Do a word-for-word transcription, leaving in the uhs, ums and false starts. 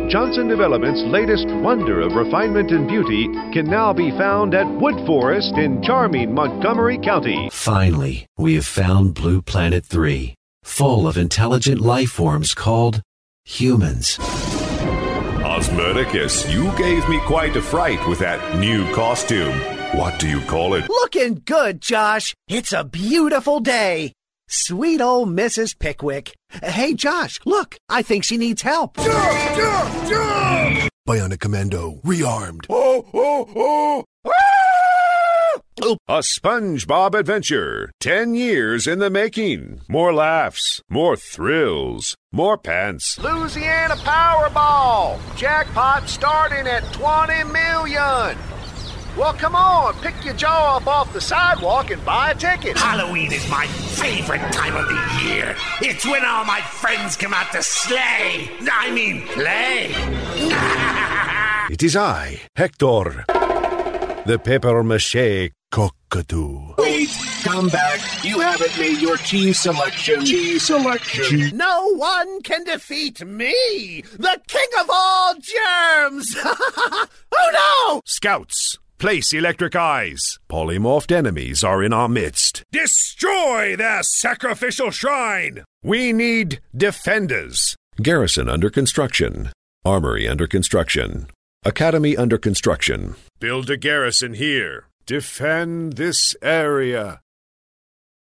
Johnson Development's latest wonder of refinement and beauty can now be found at Wood Forest in charming Montgomery County. Finally, we have found Blue Planet three, full of intelligent life forms called humans. Osmerdicus, you gave me quite a fright with that new costume. What do you call it? Looking good, Josh. It's a beautiful day. Sweet old Missus Pickwick. Hey, Josh, look. I think she needs help. Jump, jump, jump! Bionic Commando, rearmed. Oh, oh, oh! Ah! A SpongeBob adventure. Ten years in the making. More laughs, more thrills, more pants. Louisiana Powerball. Jackpot starting at twenty million. Well, come on, pick your jaw up off the sidewalk and buy a ticket. Halloween is my favorite time of the year. It's when all my friends come out to slay. I mean, play. It is I, Hector, the papier-mâché cockatoo. Wait, come back. You haven't made your cheese selection. Cheese selection. Cheese. No one can defeat me, the king of all germs. Oh, no! Scouts, place electric eyes. Polymorphed enemies are in our midst. Destroy their sacrificial shrine. We need defenders. Garrison under construction. Armory under construction. Academy under construction. Build a garrison here. Defend this area.